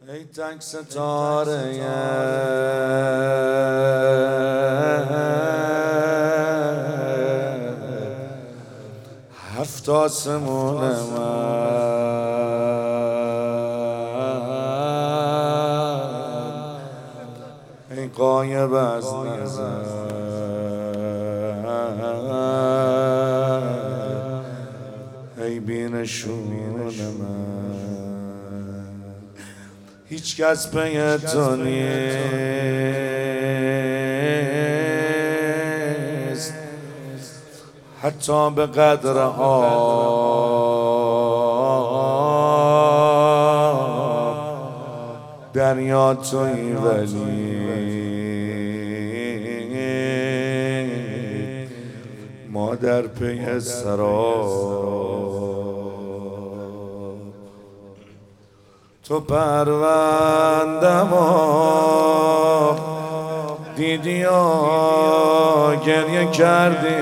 ای تک ستاره 7 آسمون من، ای غایب از نظر، ای بینشون من. هیچ کس پی تو نیست، حتی به قدر آب دریا تویی، ولی ما در پی سراب. تو پرونده‌مو دیدی و گریه کردی،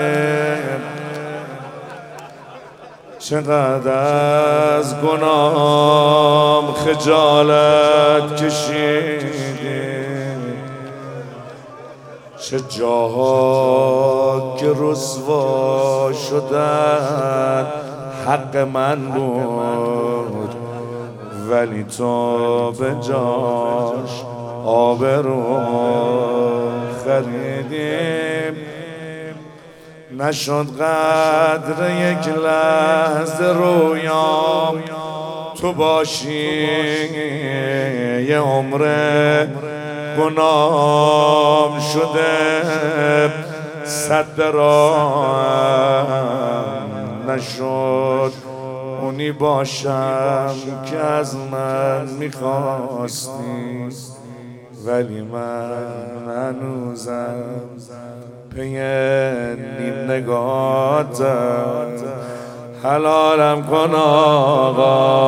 چقدر از گناهم خجالت کشیدی، چه جاها که رسوا شدن حق من بود، ولی تو به جاش آبرو خریدیم. نشد قدر یک لحظه رویام تو باشی، یه عمر گناهم شده سد راهم نشد اونی باشم که از من میخواستی، ولی من هنوزم پی نیم نگاهتم. حلالم کن آقا،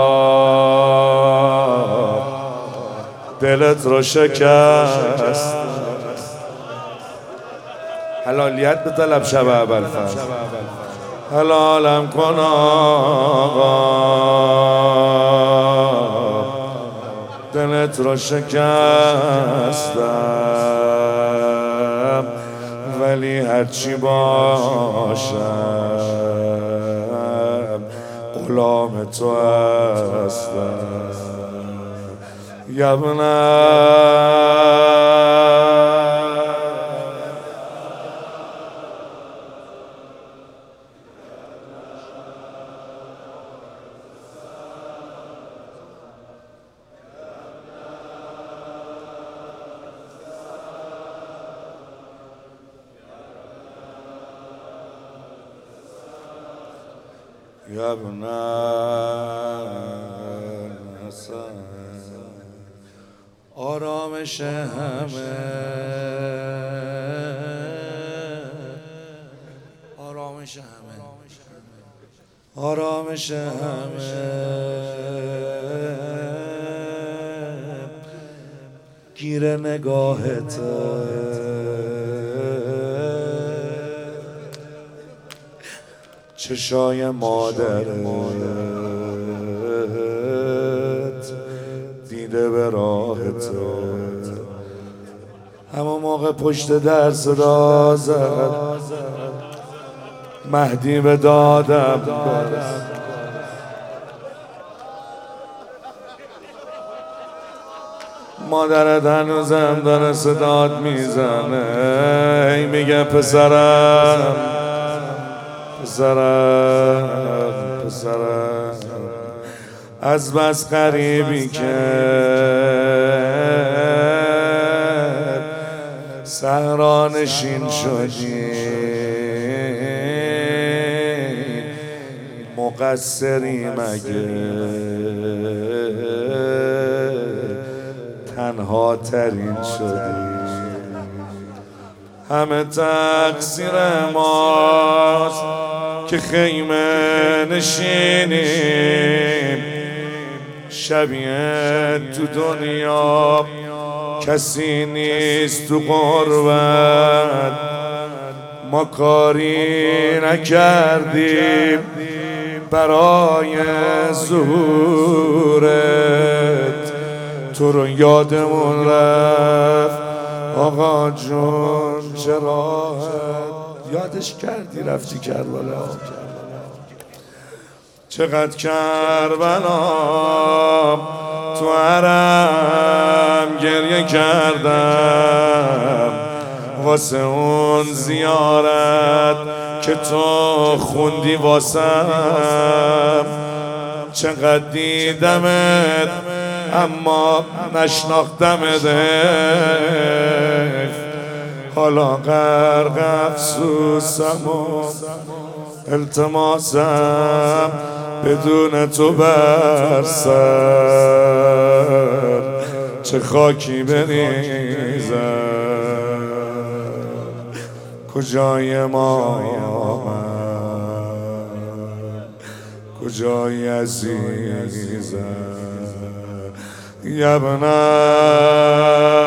دلت رو شکست. حلالیت به طلب شب ابوالفضل. حلالم کن آقا، دلت رو شکستم، ولی هرچی باشم غلام تو هستم. یا ابن الحسن، آرامش همه، آرامش همه، آرامش همه، گیر نگاهت، چشای مادرت دیده به راهت. همون موقع پشت در صدا زد مهدی به دادم، مادرت هنوزم داره صدات میزنه، ای میگه پسرم، پسرم، پسرم، از بس غریبی که صحرا نشین شدی، مقصری مگه تنها ترین شدی. همه تقصیر ماست که خیمه نشینیم، شبیه تو دنیا کسی نیست تو غربت. ما کاری نکردیم برای ظهورت، تو رو یادمون رفت آقا جون چرا یادش کردی رفتی کربلا چقدر کربلا تو حرم گریه کردم واسه اون زیارت که تو خوندی واسم چقدر دیدمت اما نشناختمت حالا غرق افسوسم و التماسم بدون تو بر سر چه خاکی بریزم کجای ما کجای عزیزم یبنم